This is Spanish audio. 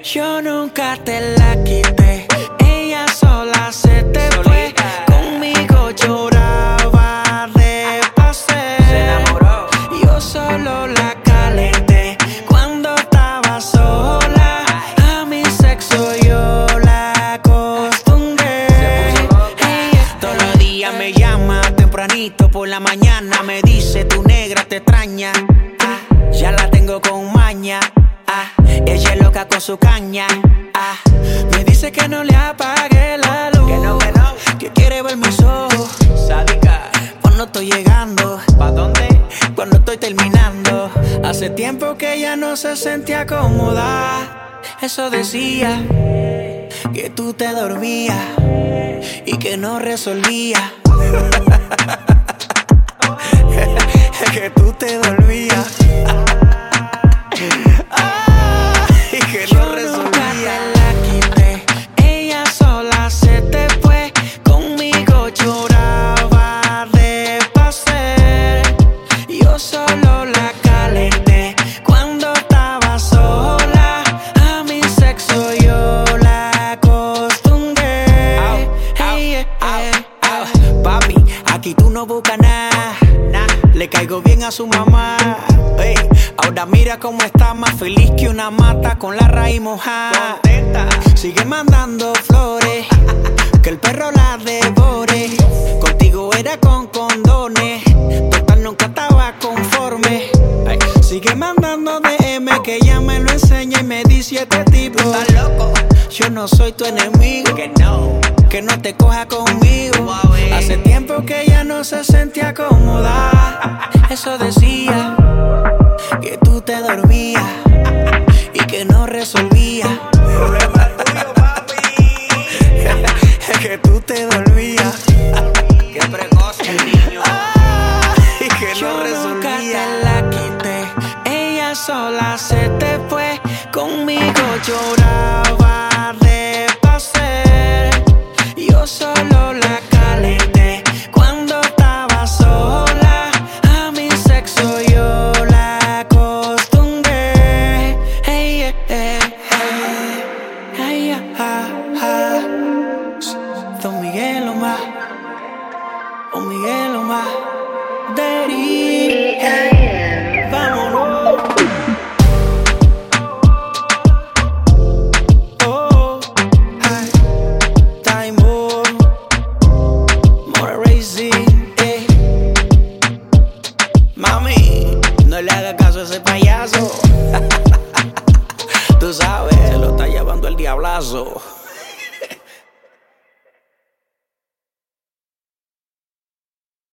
Yo nunca te la quité, ella sola se te fue. Conmigo lloraba de placer. Se enamoró. Yo solo la calenté cuando estaba sola. A mi sexo yo la acostumbré. Todos los días me llama tempranito por la mañana. Me dice tu negra te extraña. Ya la tengo con maña. Ella es loca con su caña. Me dice que no le apague la luz. Que quiere ver mis ojos. Sádica. Cuando estoy llegando. ¿Pa' dónde? Cuando estoy terminando. Hace tiempo que ella no se sentía cómoda. Eso decía. Que tú te dormías. Y que no resolvía. Que tú te dormías. Y que no resolvía. La quité, ella sola se te fue. Conmigo lloraba de placer. Yo solo la calenté cuando estaba sola. A mi sexo yo la acostumbré. Papi, aquí tú no buscas nada. Le caigo bien a su mamá. Ey, ahora mira cómo está, más feliz que una mata con la raíz mojada. Contenta. Sigue mandando flores, que el perro la devore. Contigo era con condones, total nunca estaba conforme. Ey, sigue mandando DM, que ella me lo enseña y me dice este tipo. ¿Estás loco? Yo no soy tu enemigo, que no te coja conmigo. Hace tiempo que ella no se sentía cómoda. Eso decía, que tú te dormías y que no resolvía. Que tú te dormías. Qué precoz el niño. Y que no resolvía. Yo nunca te la quité, ella sola se te fue. Conmigo lloraba de placer. Yo solo la calenté cuando estaba sola. A mi sexo yo la acostumbré. Don Miguel Omar, Don Miguel Omar, Daddy, vámonos. Oh, ay, time more racing, Mami, no le hagas caso a ese payaso. Tú sabes, se lo está llevando el diablazo.